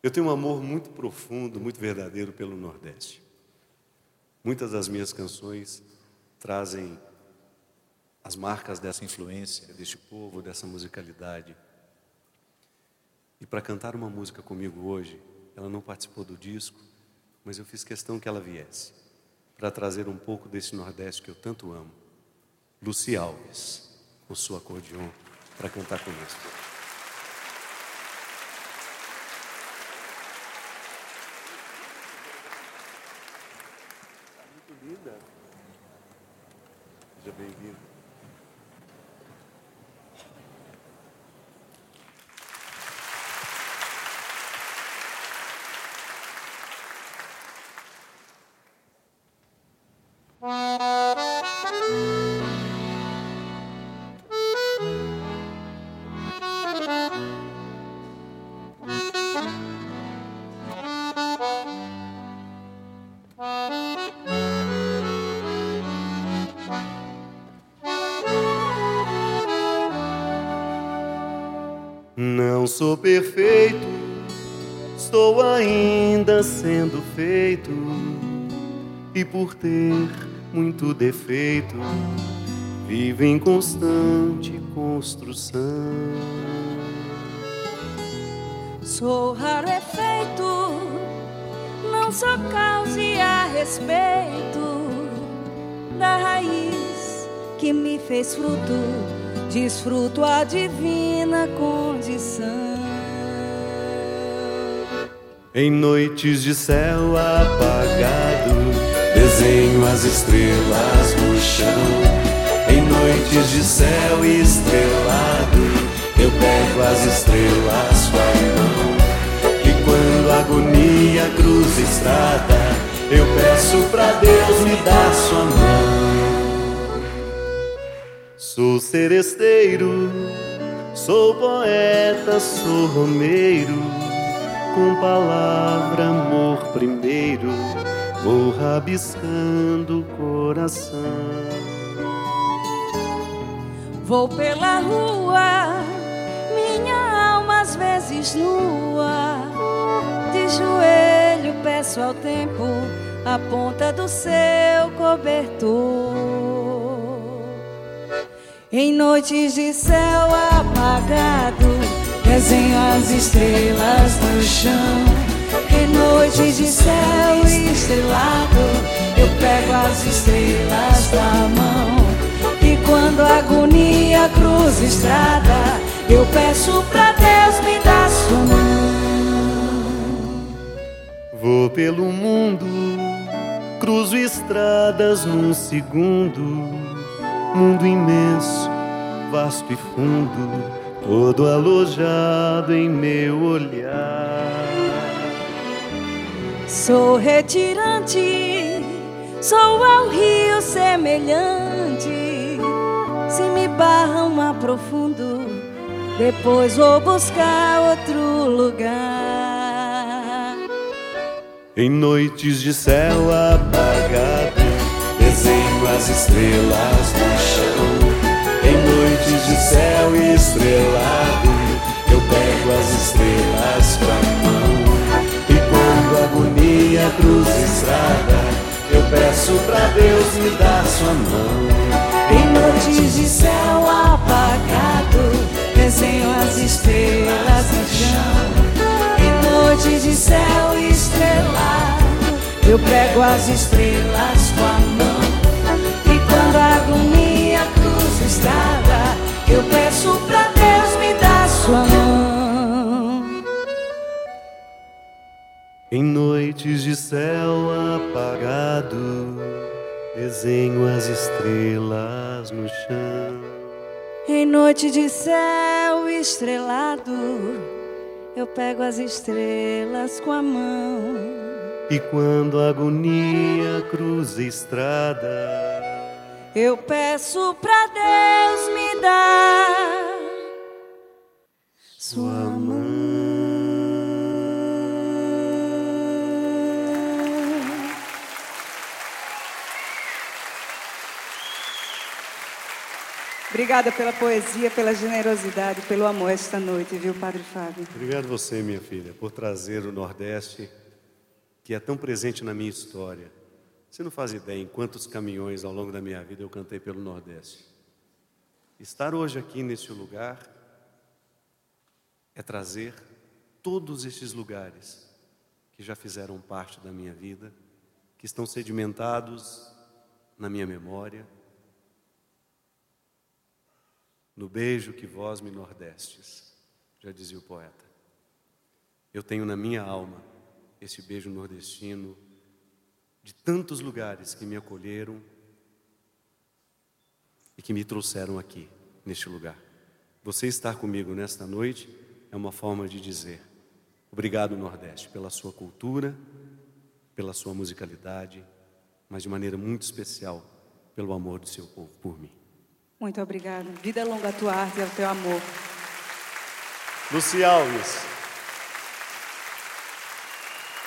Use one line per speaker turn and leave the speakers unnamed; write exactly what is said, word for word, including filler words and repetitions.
Eu tenho um amor muito profundo, muito verdadeiro pelo Nordeste. Muitas das minhas canções trazem as marcas dessa influência, deste povo, dessa musicalidade. E para cantar uma música comigo hoje, ela não participou do disco, mas eu fiz questão que ela viesse, para trazer um pouco desse Nordeste que eu tanto amo. Luci Alves, com sua acordeon, para cantar conosco. Muito linda. Seja bem-vinda. Não sou perfeito, estou ainda sendo feito, e por ter muito defeito, vivo em constante construção.
Sou raro efeito, não sou causa e a respeito da raiz que me fez fruto. Desfruto a divina condição.
Em noites de céu apagado, desenho as estrelas no chão. Em noites de céu estrelado, eu pego as estrelas com a mão. E quando a agonia cruza estrada, eu peço pra Deus me dar sua mão. Sou seresteiro, sou poeta, sou romeiro, com palavra amor primeiro, vou rabiscando o coração.
Vou pela rua, minha alma às vezes nua, de joelho peço ao tempo a ponta do seu cobertor. Em noites de céu apagado, desenho as estrelas no chão. Em noites de céu estrelado, eu pego as estrelas da mão. E quando a agonia cruza estrada, eu peço pra Deus me dar sua mão.
Vou pelo mundo, cruzo estradas num segundo. Mundo imenso, vasto e fundo, todo alojado em meu olhar.
Sou retirante, sou ao rio semelhante. Se me barram aprofundo, depois vou buscar outro lugar.
Em noites de céu apagado, desenho as estrelas no chão. Em noites de céu estrelado, eu pego as estrelas com a mão. E quando a agonia cruza a estrada, eu peço pra Deus me dar sua mão.
Em noites de céu apagado, desenho as estrelas no chão. Em noites de céu estrelado, eu pego as estrelas com a mão. E quando a agonia cruza a estrada, eu peço pra Deus me dar sua mão.
Em noites de céu apagado, desenho as estrelas no chão.
Em noite de céu estrelado, eu pego as estrelas com a mão.
E quando a agonia cruza a estrada,
eu peço pra Deus me dar sua mão. Obrigada pela poesia, pela generosidade, pelo amor esta noite, viu, Padre Fábio?
Obrigado você, minha filha, por trazer o Nordeste, que é tão presente na minha história. Você não faz ideia em quantos caminhões ao longo da minha vida eu cantei pelo Nordeste. Estar hoje aqui neste lugar é trazer todos estes lugares que já fizeram parte da minha vida, que estão sedimentados na minha memória, no beijo que vós me nordestes, já dizia o poeta. Eu tenho na minha alma esse beijo nordestino de tantos lugares que me acolheram e que me trouxeram aqui, neste lugar. Você estar comigo nesta noite é uma forma de dizer obrigado, Nordeste, pela sua cultura, pela sua musicalidade, mas de maneira muito especial pelo amor do seu povo por mim.
Muito obrigada. Vida longa à tua arte e ao teu amor.
Luci Alves.